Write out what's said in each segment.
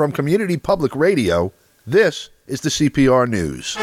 From Community Public Radio, this is the CPR News.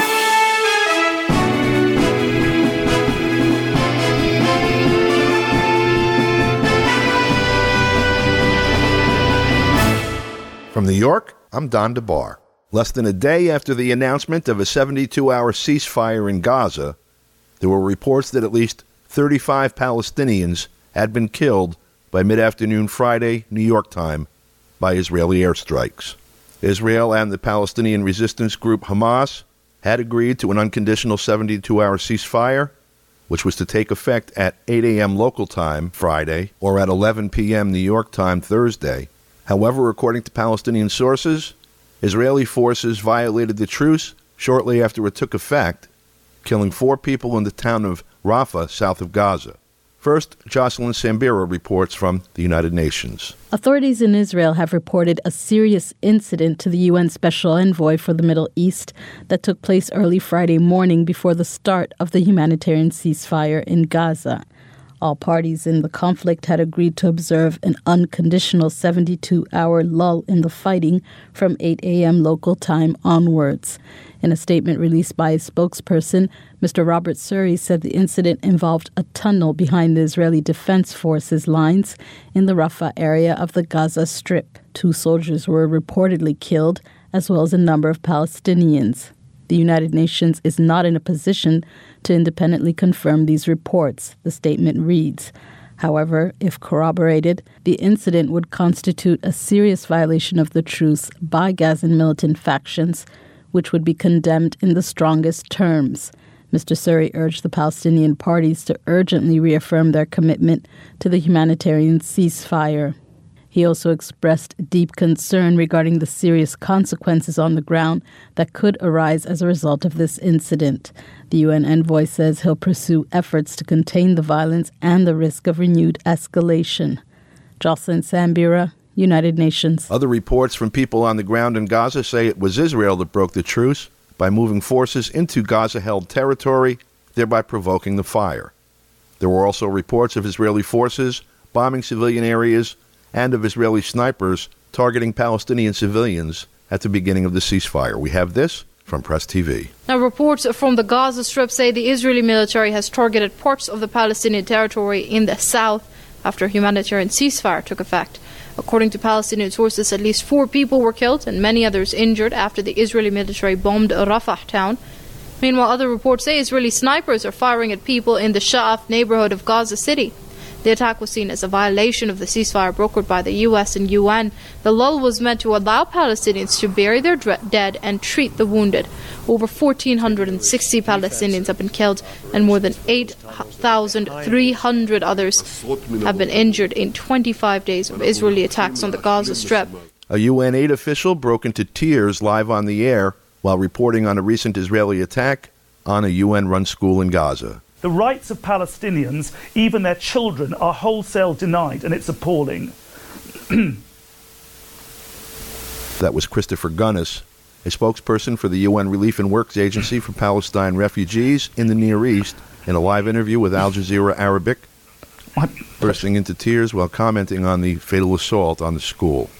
From New York, I'm Don DeBar. Less than a day after the announcement of a 72-hour ceasefire in Gaza, there were reports that at least 35 Palestinians had been killed by mid-afternoon Friday, New York time, by Israeli airstrikes. Israel and the Palestinian resistance group Hamas had agreed to an unconditional 72-hour ceasefire, which was to take effect at 8 a.m. local time Friday or at 11 p.m. New York time Thursday. However, according to Palestinian sources, Israeli forces violated the truce shortly after it took effect, killing 4 people in the town of Rafah, south of Gaza. First, Jocelyn Sambira reports from the United Nations. Authorities in Israel have reported a serious incident to the UN Special Envoy for the Middle East that took place early Friday morning before the start of the humanitarian ceasefire in Gaza. All parties in the conflict had agreed to observe an unconditional 72-hour lull in the fighting from 8 a.m. local time onwards. In a statement released by a spokesperson, Mr. Robert Suri said the incident involved a tunnel behind the Israeli Defense Forces lines in the Rafah area of the Gaza Strip. 2 soldiers were reportedly killed, as well as a number of Palestinians. The United Nations is not in a position to independently confirm these reports, the statement reads. However, if corroborated, the incident would constitute a serious violation of the truce by Gazan militant factions, which would be condemned in the strongest terms. Mr. Suri urged the Palestinian parties to urgently reaffirm their commitment to the humanitarian ceasefire. He also expressed deep concern regarding the serious consequences on the ground that could arise as a result of this incident. The UN envoy says he'll pursue efforts to contain the violence and the risk of renewed escalation. Jocelyn Sambira, United Nations. Other reports from people on the ground in Gaza say it was Israel that broke the truce by moving forces into Gaza-held territory, thereby provoking the fire. There were also reports of Israeli forces bombing civilian areas and of Israeli snipers targeting Palestinian civilians at the beginning of the ceasefire. We have this from Press TV. Now, reports from the Gaza Strip say the Israeli military has targeted parts of the Palestinian territory in the south after a humanitarian ceasefire took effect. According to Palestinian sources, at least 4 people were killed and many others injured after the Israeli military bombed Rafah town. Meanwhile, other reports say Israeli snipers are firing at people in the Sha'af neighborhood of Gaza City. The attack was seen as a violation of the ceasefire brokered by the U.S. and UN. The lull was meant to allow Palestinians to bury their dead and treat the wounded. Over 1,460 Palestinians have been killed and more than 8,300 others have been injured in 25 days of Israeli attacks on the Gaza Strip. A UN aid official broke into tears live on the air while reporting on a recent Israeli attack on a UN-run school in Gaza. The rights of Palestinians, even their children, are wholesale denied, and it's appalling. That was Christopher Gunnis, a spokesperson for the UN Relief and Works Agency for Palestine refugees in the Near East, in a live interview with Al Jazeera Arabic, bursting into tears while commenting on the fatal assault on the school.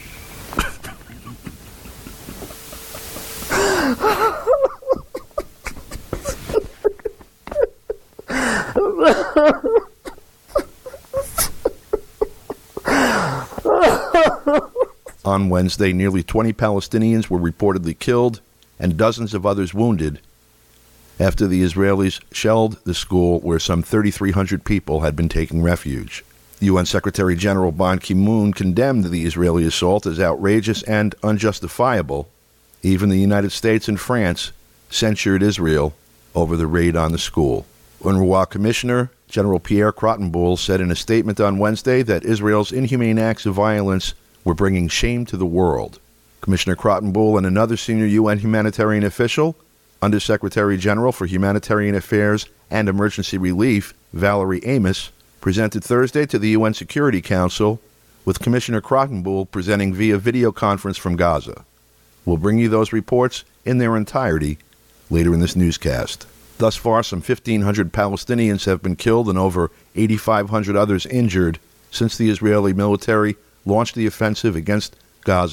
On Wednesday, nearly 20 Palestinians were reportedly killed and dozens of others wounded after the Israelis shelled the school where some 3,300 people had been taking refuge. UN Secretary General Ban Ki-moon condemned the Israeli assault as outrageous and unjustifiable. Even the United States and France censured Israel over the raid on the school. UNRWA Commissioner General Pierre Kratenbuhl said in a statement on Wednesday that Israel's inhumane acts of violence were bringing shame to the world. Commissioner Kratenbuhl and another senior UN humanitarian official, Undersecretary General for Humanitarian Affairs and Emergency Relief, Valerie Amos, presented Thursday to the UN Security Council, with Commissioner Kratenbuhl presenting via video conference from Gaza. We'll bring you those reports in their entirety later in this newscast. Thus far, some 1,500 Palestinians have been killed and over 8,500 others injured since the Israeli military launched the offensive against Gaza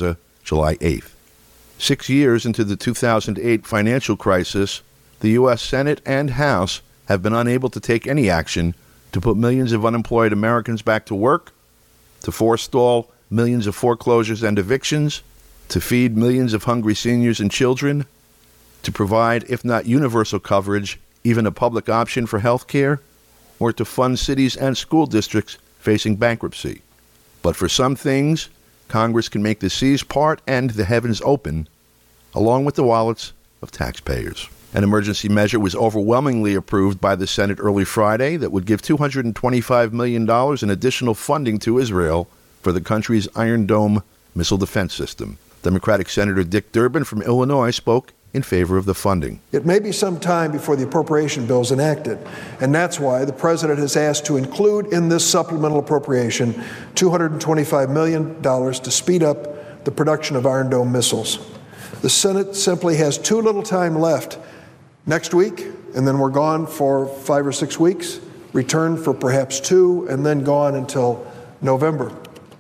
July 8th. 6 years into the 2008 financial crisis, the U.S. Senate and House have been unable to take any action to put millions of unemployed Americans back to work, to forestall millions of foreclosures and evictions, to feed millions of hungry seniors and children, to provide, if not universal coverage, even a public option for health care, or to fund cities and school districts facing bankruptcy. But for some things, Congress can make the seas part and the heavens open, along with the wallets of taxpayers. An emergency measure was overwhelmingly approved by the Senate early Friday that would give $225 million in additional funding to Israel for the country's Iron Dome missile defense system. Democratic Senator Dick Durbin from Illinois spoke in favor of the funding. It may be some time before the appropriation bill is enacted, and that's why the President has asked to include in this supplemental appropriation $225 million to speed up the production of Iron Dome missiles. The Senate simply has too little time left. Next week, and then we're gone for 5 or 6 weeks, return for perhaps 2, and then gone until November.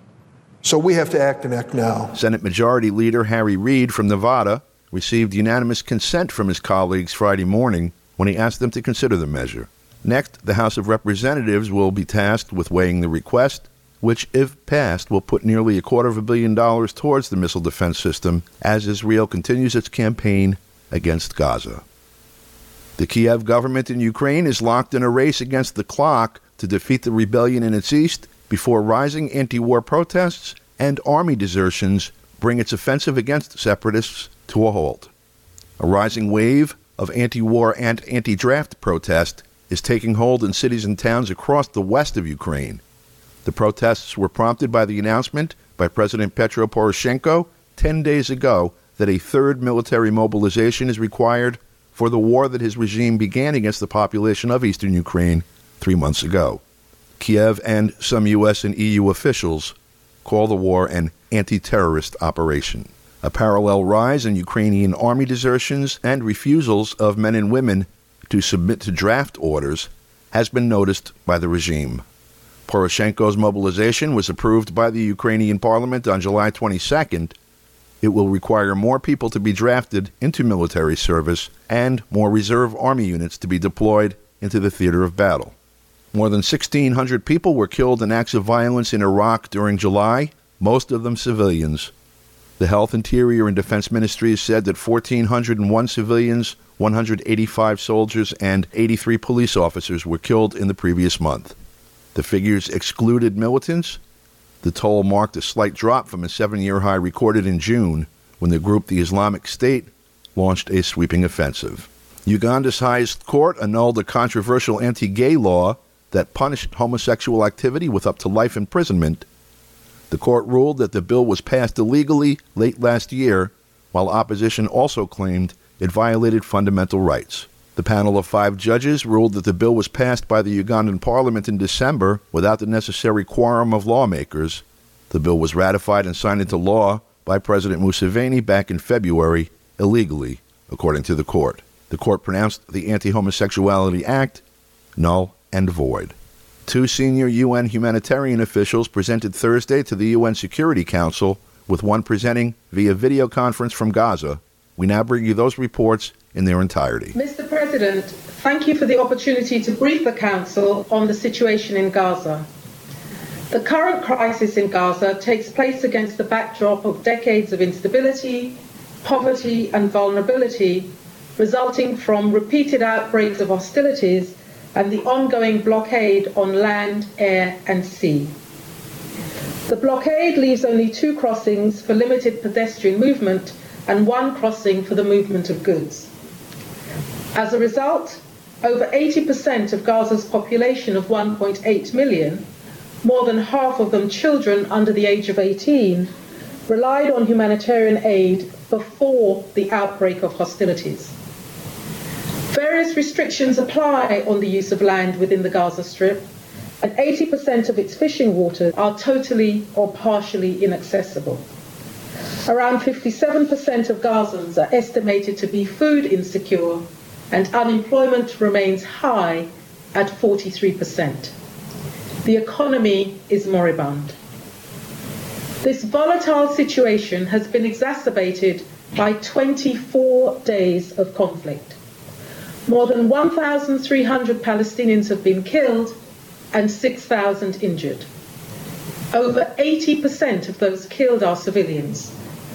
So we have to act and act now. Senate Majority Leader Harry Reid from Nevada received unanimous consent from his colleagues Friday morning when he asked them to consider the measure. Next, the House of Representatives will be tasked with weighing the request, which, if passed, will put nearly $250 million towards the missile defense system as Israel continues its campaign against Gaza. The Kiev government in Ukraine is locked in a race against the clock to defeat the rebellion in its east before rising anti-war protests and army desertions bring its offensive against separatists to a halt. A rising wave of anti-war and anti-draft protest is taking hold in cities and towns across the west of Ukraine. The protests were prompted by the announcement by President Petro Poroshenko 10 days ago that a third military mobilization is required for the war that his regime began against the population of eastern Ukraine 3 months ago. Kiev and some U.S. and EU officials call the war an anti-terrorist operation. A parallel rise in Ukrainian army desertions and refusals of men and women to submit to draft orders has been noticed by the regime. Poroshenko's mobilization was approved by the Ukrainian parliament on July 22nd. It will require more people to be drafted into military service and more reserve army units to be deployed into the theater of battle. More than 1,600 people were killed in acts of violence in Iraq during July, most of them civilians. The Health, Interior, and Defense Ministries said that 1,401 civilians, 185 soldiers, and 83 police officers were killed in the previous month. The figures excluded militants. The toll marked a slight drop from a 7-year high recorded in June when the group the Islamic State launched a sweeping offensive. Uganda's highest court annulled a controversial anti-gay law that punished homosexual activity with up to life imprisonment. The court ruled that the bill was passed illegally late last year, while opposition also claimed it violated fundamental rights. The panel of 5 judges ruled that the bill was passed by the Ugandan parliament in December without the necessary quorum of lawmakers. The bill was ratified and signed into law by President Museveni back in February, illegally, according to the court. The court pronounced the Anti-Homosexuality Act null and void. 2 senior UN humanitarian officials presented Thursday to the UN Security Council, with one presenting via video conference from Gaza. We now bring you those reports in their entirety. Mr. President, thank you for the opportunity to brief the Council on the situation in Gaza. The current crisis in Gaza takes place against the backdrop of decades of instability, poverty, and vulnerability resulting from repeated outbreaks of hostilities and the ongoing blockade on land, air, and sea. The blockade leaves only 2 crossings for limited pedestrian movement and 1 crossing for the movement of goods. As a result, over 80% of Gaza's population of 1.8 million, more than half of them children under the age of 18, relied on humanitarian aid before the outbreak of hostilities. Various restrictions apply on the use of land within the Gaza Strip, and 80% of its fishing waters are totally or partially inaccessible. Around 57% of Gazans are estimated to be food insecure, and unemployment remains high at 43%. The economy is moribund. This volatile situation has been exacerbated by 24 days of conflict. More than 1,300 Palestinians have been killed and 6,000 injured. Over 80% of those killed are civilians,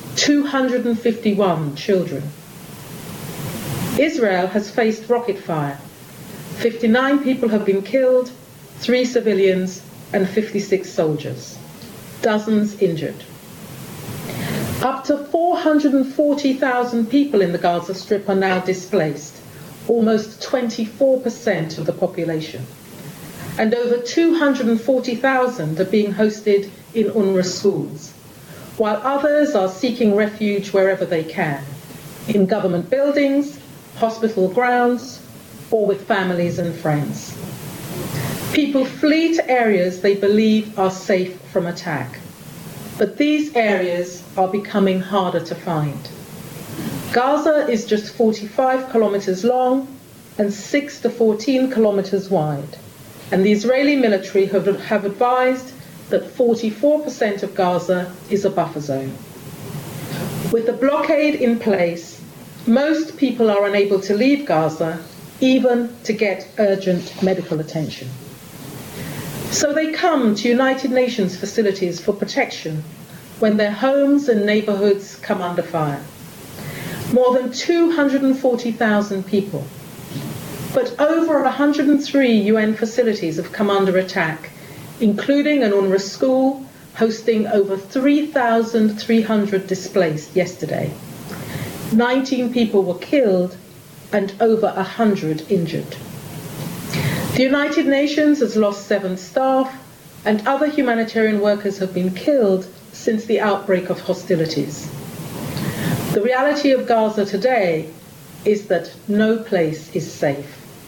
251 children. Israel has faced rocket fire. 59 people have been killed, 3 civilians and 56 soldiers. Dozens injured. Up to 440,000 people in the Gaza Strip are now displaced, almost 24% of the population. And over 240,000 are being hosted in UNRWA schools, while others are seeking refuge wherever they can, in government buildings, hospital grounds, or with families and friends. People flee to areas they believe are safe from attack, but these areas are becoming harder to find. Gaza is just 45 kilometers long and 6 to 14 kilometers wide, and the Israeli military have advised that 44% of Gaza is a buffer zone. With the blockade in place, most people are unable to leave Gaza, even to get urgent medical attention. So they come to United Nations facilities for protection when their homes and neighborhoods come under fire. More than 240,000 people. But over 103 UN facilities have come under attack, including an UNRWA school hosting over 3,300 displaced yesterday. 19 people were killed and over 100 injured. The United Nations has lost 7 staff, and other humanitarian workers have been killed since the outbreak of hostilities. The reality of Gaza today is that no place is safe.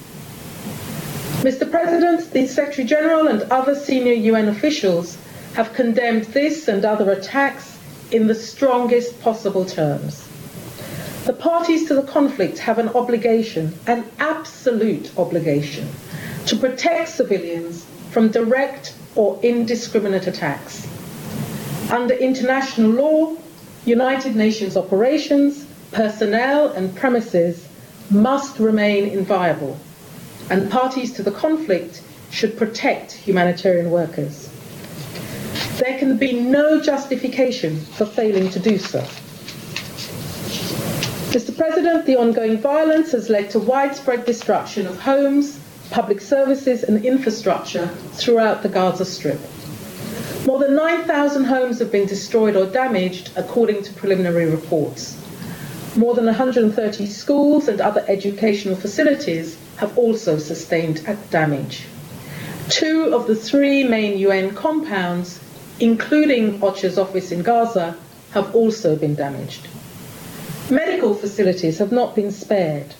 Mr. President, the Secretary General and other senior UN officials have condemned this and other attacks in the strongest possible terms. The parties to the conflict have an obligation, an absolute obligation, to protect civilians from direct or indiscriminate attacks. Under international law, United Nations operations, personnel and premises must remain inviolable, and parties to the conflict should protect humanitarian workers. There can be no justification for failing to do so. Mr. President, the ongoing violence has led to widespread destruction of homes, public services and infrastructure throughout the Gaza Strip. More than 9,000 homes have been destroyed or damaged, according to preliminary reports. More than 130 schools and other educational facilities have also sustained damage. 2 of the 3 main UN compounds, including OCHA's office in Gaza, have also been damaged. Medical facilities have not been spared.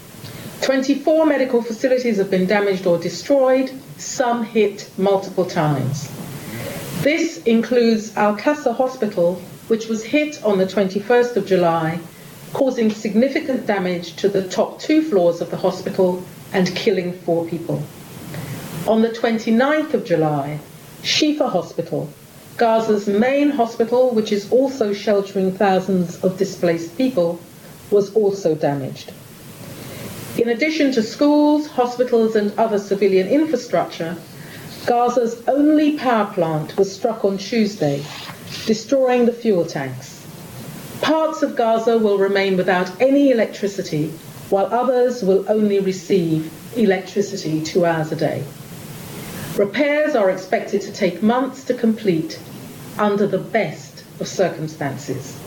24 medical facilities have been damaged or destroyed, some hit multiple times. This includes Al-Qasr Hospital, which was hit on the 21st of July, causing significant damage to the top 2 floors of the hospital and killing 4 people. On the 29th of July, Shifa Hospital, Gaza's main hospital, which is also sheltering thousands of displaced people, was also damaged. In addition to schools, hospitals and other civilian infrastructure, Gaza's only power plant was struck on Tuesday, destroying the fuel tanks. Parts of Gaza will remain without any electricity, while others will only receive electricity 2 hours a day. Repairs are expected to take months to complete under the best of circumstances.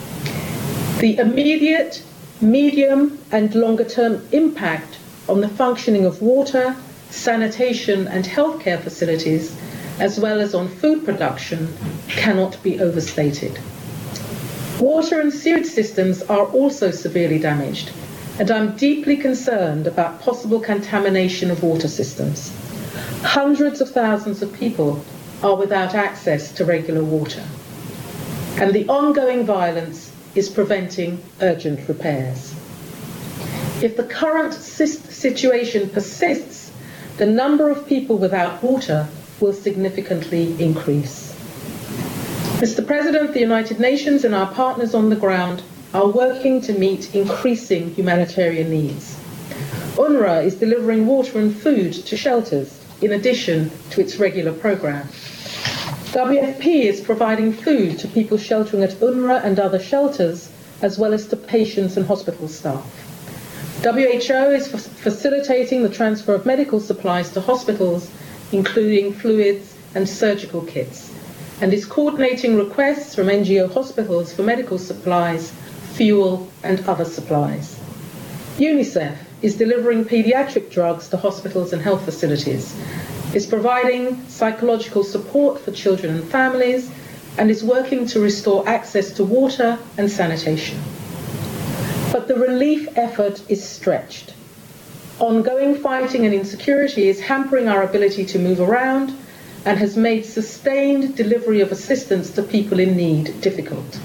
The immediate, medium and longer-term impact on the functioning of water, sanitation and healthcare facilities, as well as on food production, cannot be overstated. Water and sewage systems are also severely damaged, and I'm deeply concerned about possible contamination of water systems. Hundreds of thousands of people are without access to regular water, and the ongoing violence is preventing urgent repairs. If the current situation persists, the number of people without water will significantly increase. Mr. President, the United Nations and our partners on the ground are working to meet increasing humanitarian needs. UNRWA is delivering water and food to shelters in addition to its regular programme. WFP is providing food to people sheltering at UNRWA and other shelters, as well as to patients and hospital staff. WHO is facilitating the transfer of medical supplies to hospitals, including fluids and surgical kits, and is coordinating requests from NGO hospitals for medical supplies, fuel and other supplies. UNICEF is delivering paediatric drugs to hospitals and health facilities, is providing psychological support for children and families, and is working to restore access to water and sanitation. But the relief effort is stretched. Ongoing fighting and insecurity is hampering our ability to move around and has made sustained delivery of assistance to people in need difficult.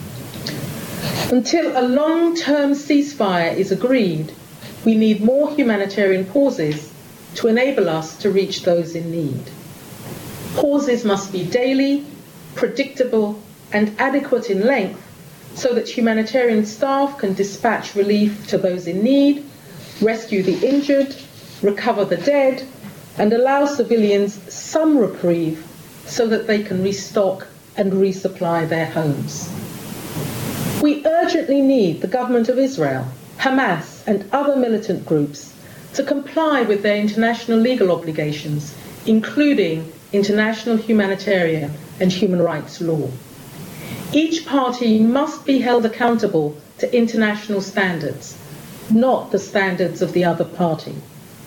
Until a long-term ceasefire is agreed, we need more humanitarian pauses to enable us to reach those in need. Pauses must be daily, predictable, and adequate in length so that humanitarian staff can dispatch relief to those in need, rescue the injured, recover the dead, and allow civilians some reprieve so that they can restock and resupply their homes. We urgently need the government of Israel, Hamas, and other militant groups to comply with their international legal obligations, including international humanitarian and human rights law. Each party must be held accountable to international standards, not the standards of the other party.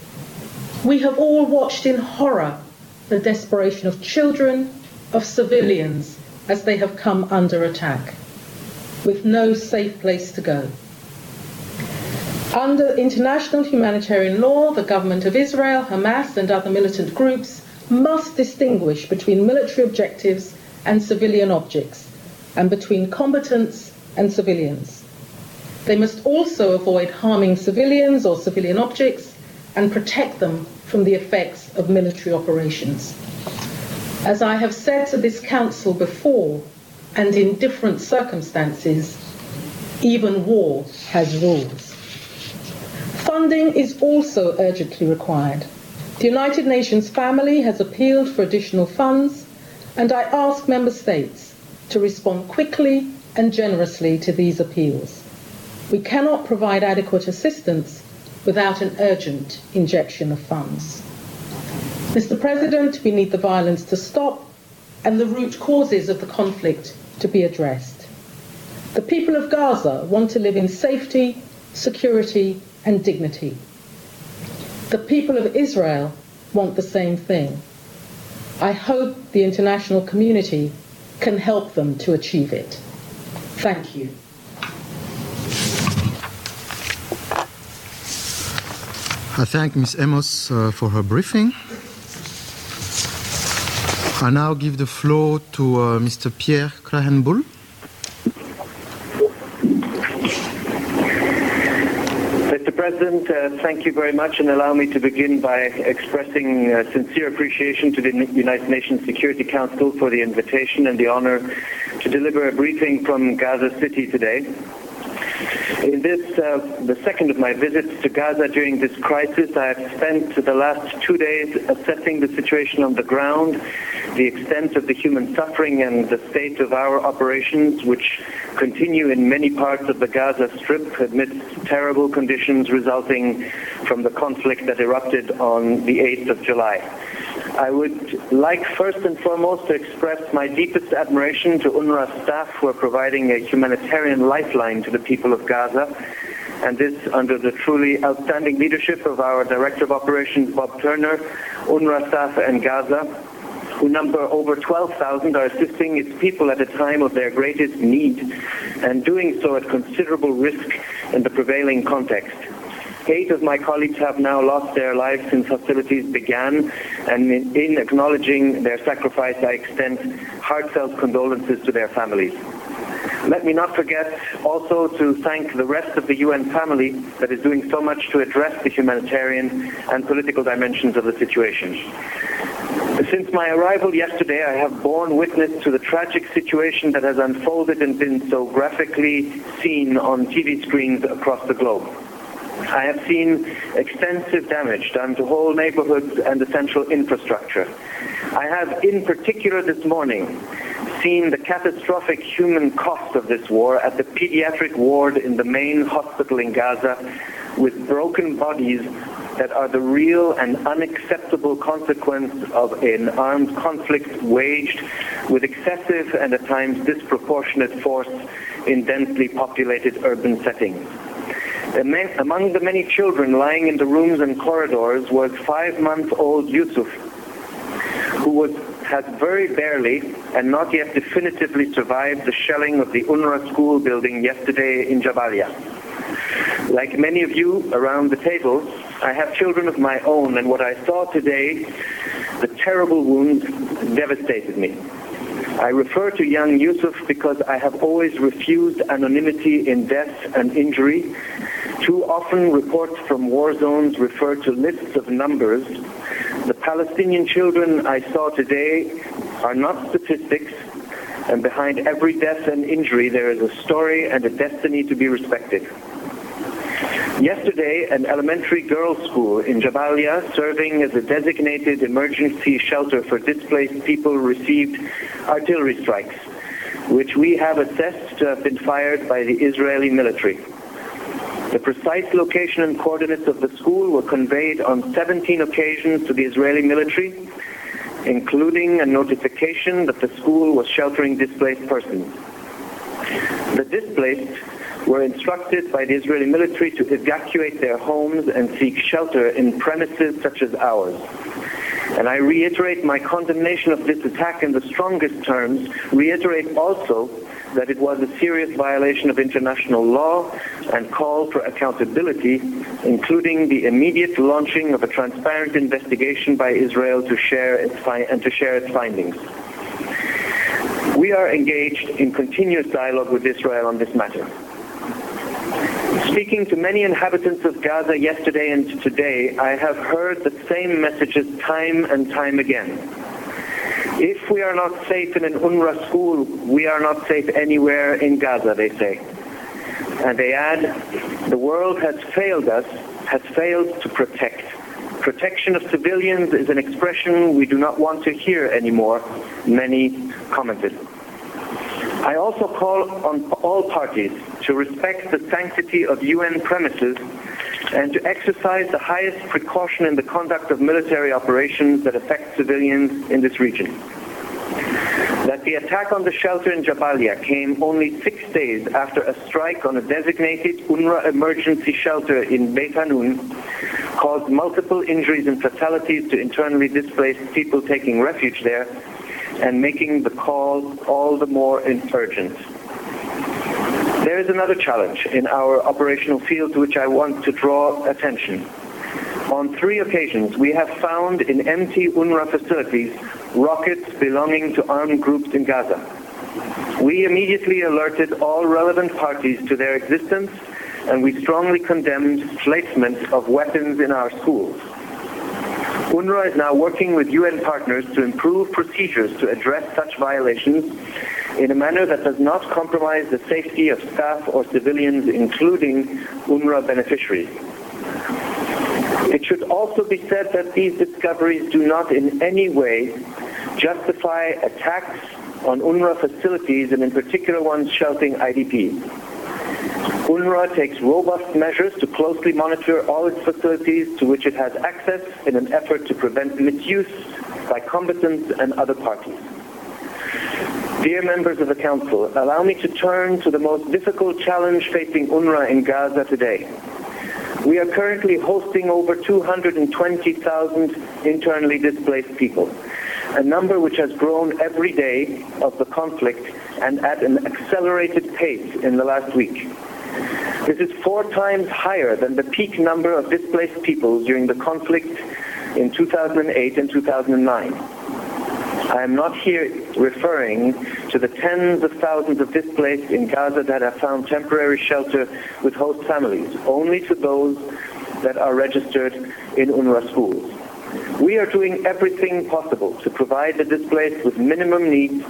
We have all watched in horror the desperation of children, of civilians, as they have come under attack, with no safe place to go. Under international humanitarian law, the government of Israel, Hamas, and other militant groups must distinguish between military objectives and civilian objects, and between combatants and civilians. They must also avoid harming civilians or civilian objects and protect them from the effects of military operations. As I have said to this Council before, and in different circumstances, even war has rules. Funding is also urgently required. The United Nations family has appealed for additional funds, and I ask Member States to respond quickly and generously to these appeals. We cannot provide adequate assistance without an urgent injection of funds. Mr. President, we need the violence to stop and the root causes of the conflict to be addressed. The people of Gaza want to live in safety, security, and dignity. The people of Israel want the same thing. I hope the international community can help them to achieve it. Thank you. I thank Ms. Amos for her briefing. I now give the floor to Mr. Pierre Krahenbuhl. Mr. President, thank you very much, and allow me to begin by expressing sincere appreciation to the United Nations Security Council for the invitation and the honor to deliver a briefing from Gaza City today. In this, the second of my visits to Gaza during this crisis, I have spent the last 2 days assessing the situation on the ground, the extent of the human suffering and the state of our operations, which continue in many parts of the Gaza Strip amidst terrible conditions resulting from the conflict that erupted on the 8th of July. I would like first and foremost to express my deepest admiration to UNRWA staff who are providing a humanitarian lifeline to the people of Gaza, and this under the truly outstanding leadership of our Director of Operations, Bob Turner. UNRWA staff in Gaza, who number over 12,000, are assisting its people at a time of their greatest need, and doing so at considerable risk in the prevailing context. 8 of my colleagues have now lost their lives since hostilities began, and in acknowledging their sacrifice, I extend heartfelt condolences to their families. Let me not forget also to thank the rest of the UN family that is doing so much to address the humanitarian and political dimensions of the situation. Since my arrival yesterday, I have borne witness to the tragic situation that has unfolded and been so graphically seen on TV screens across the globe. I have seen extensive damage done to whole neighborhoods and essential infrastructure. I have, in particular this morning, seen the catastrophic human cost of this war at the pediatric ward in the main hospital in Gaza, with broken bodies that are the real and unacceptable consequence of an armed conflict waged with excessive and at times disproportionate force in densely populated urban settings. Among the many children lying in the rooms and corridors was 5-month-old Yusuf, who had very barely and not yet definitively survived the shelling of the UNRWA school building yesterday in Jabalia. Like many of you around the table, I have children of my own, and what I saw today, the terrible wounds, devastated me. I refer to young Yusuf because I have always refused anonymity in death and injury. Too often reports from war zones refer to lists of numbers. The Palestinian children I saw today are not statistics, and behind every death and injury there is a story and a destiny to be respected. Yesterday, an elementary girls' school in Jabalia, serving as a designated emergency shelter for displaced people, received artillery strikes, which we have assessed to have been fired by the Israeli military. The precise location and coordinates of the school were conveyed on 17 occasions to the Israeli military, including a notification that the school was sheltering displaced persons. The displaced were instructed by the Israeli military to evacuate their homes and seek shelter in premises such as ours. And I reiterate my condemnation of this attack in the strongest terms, reiterate also that it was a serious violation of international law and call for accountability, including the immediate launching of a transparent investigation by Israel to share its findings. We are engaged in continuous dialogue with Israel on this matter. Speaking to many inhabitants of Gaza yesterday and today, I have heard the same messages time and time again. If we are not safe in an UNRWA school, we are not safe anywhere in Gaza, they say. And they add, the world has failed us, has failed to protect. Protection of civilians is an expression we do not want to hear anymore, many commented. I also call on all parties to respect the sanctity of UN premises and to exercise the highest precaution in the conduct of military operations that affect civilians in this region. That the attack on the shelter in Jabalia came only 6 days after a strike on a designated UNRWA emergency shelter in Beit Hanun caused multiple injuries and fatalities to internally displaced people taking refuge there, and making the call all the more urgent. There is another challenge in our operational field to which I want to draw attention. On 3 occasions, we have found in empty UNRWA facilities rockets belonging to armed groups in Gaza. We immediately alerted all relevant parties to their existence, and we strongly condemned placement of weapons in our schools. UNRWA is now working with UN partners to improve procedures to address such violations in a manner that does not compromise the safety of staff or civilians, including UNRWA beneficiaries. It should also be said that these discoveries do not in any way justify attacks on UNRWA facilities, and in particular ones sheltering IDPs. UNRWA takes robust measures to closely monitor all its facilities to which it has access in an effort to prevent misuse by combatants and other parties. Dear members of the Council, allow me to turn to the most difficult challenge facing UNRWA in Gaza today. We are currently hosting over 220,000 internally displaced people, a number which has grown every day of the conflict and at an accelerated pace in the last week. This is 4 times higher than the peak number of displaced people during the conflict in 2008 and 2009. I am not here referring to the tens of thousands of displaced in Gaza that have found temporary shelter with host families, only to those that are registered in UNRWA schools. We are doing everything possible to provide the displaced with minimum needs,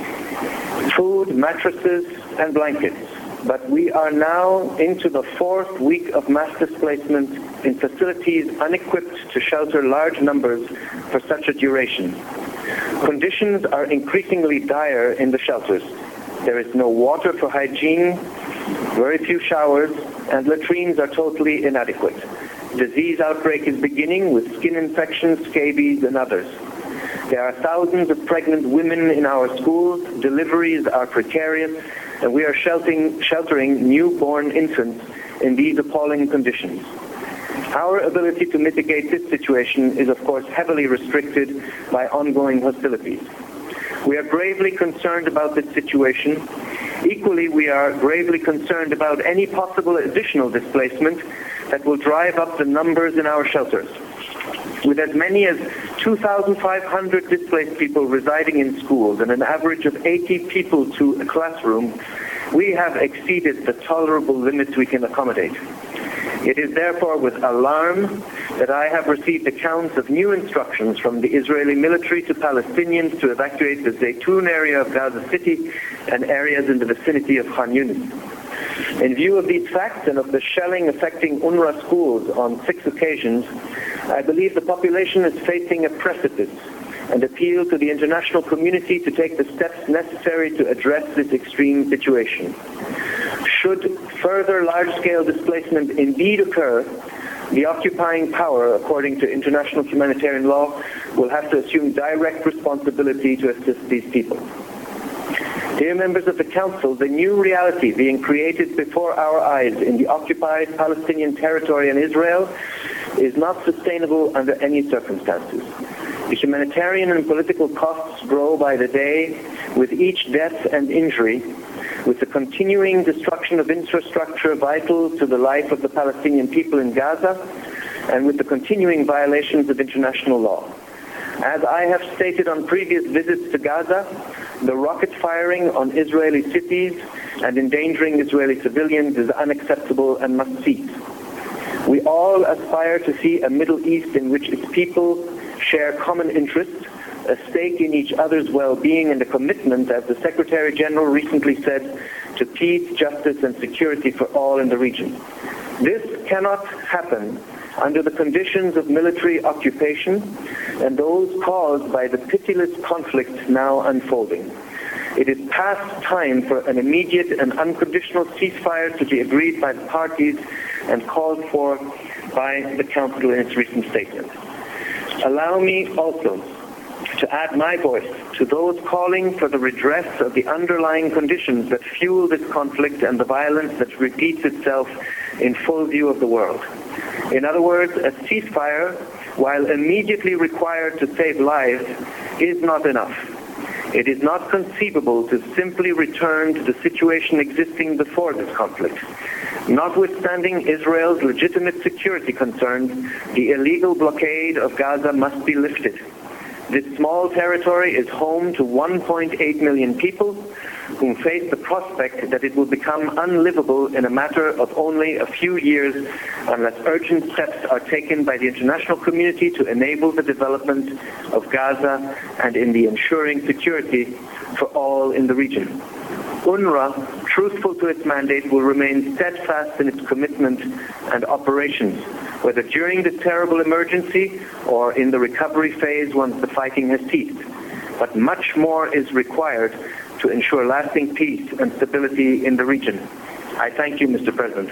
food, mattresses, and blankets. But we are now into the 4th week of mass displacement in facilities unequipped to shelter large numbers for such a duration. Conditions are increasingly dire in the shelters. There is no water for hygiene, very few showers, and latrines are totally inadequate. Disease outbreak is beginning with skin infections, scabies, and others. There are thousands of pregnant women in our schools, deliveries are precarious, and we are sheltering newborn infants in these appalling conditions. Our ability to mitigate this situation is, of course, heavily restricted by ongoing hostilities. We are gravely concerned about this situation. Equally, we are gravely concerned about any possible additional displacement that will drive up the numbers in our shelters. With as many as 2,500 displaced people residing in schools and an average of 80 people to a classroom, we have exceeded the tolerable limits we can accommodate. It is therefore with alarm that I have received accounts of new instructions from the Israeli military to Palestinians to evacuate the Zaytun area of Gaza City and areas in the vicinity of Khan Yunis. In view of these facts and of the shelling affecting UNRWA schools on 6 occasions, I believe the population is facing a precipice and appeal to the international community to take the steps necessary to address this extreme situation. Should further large-scale displacement indeed occur, the occupying power, according to international humanitarian law, will have to assume direct responsibility to assist these people. Dear members of the Council, the new reality being created before our eyes in the occupied Palestinian territory in Israel is not sustainable under any circumstances. The humanitarian and political costs grow by the day with each death and injury, with the continuing destruction of infrastructure vital to the life of the Palestinian people in Gaza, and with the continuing violations of international law. As I have stated on previous visits to Gaza, the rocket firing on Israeli cities and endangering Israeli civilians is unacceptable and must cease. We all aspire to see a Middle East in which its people share common interests, a stake in each other's well-being, and a commitment, as the Secretary General recently said, to peace, justice, and security for all in the region. This cannot happen under the conditions of military occupation and those caused by the pitiless conflict now unfolding. It is past time for an immediate and unconditional ceasefire to be agreed by the parties and called for by the Council in its recent statement. Allow me also to add my voice to those calling for the redress of the underlying conditions that fuel this conflict and the violence that repeats itself in full view of the world. In other words, a ceasefire, while immediately required to save lives, is not enough. It is not conceivable to simply return to the situation existing before this conflict. Notwithstanding Israel's legitimate security concerns, the illegal blockade of Gaza must be lifted. This small territory is home to 1.8 million people who face the prospect that it will become unlivable in a matter of only a few years unless urgent steps are taken by the international community to enable the development of Gaza and in the ensuring security for all in the region. UNRWA, truthful to its mandate, will remain steadfast in its commitment and operations, whether during this terrible emergency or in the recovery phase once the fighting has ceased. But much more is required to ensure lasting peace and stability in the region. I thank you, Mr. President.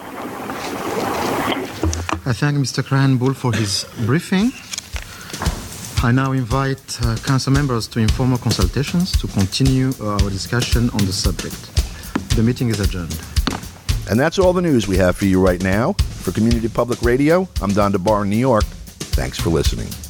I thank Mr. Krahenbuhl for his briefing. I now invite Council members to informal consultations to continue our discussion on the subject. The meeting is adjourned. And that's all the news we have for you right now. For Community Public Radio, I'm Don DeBar in New York. Thanks for listening.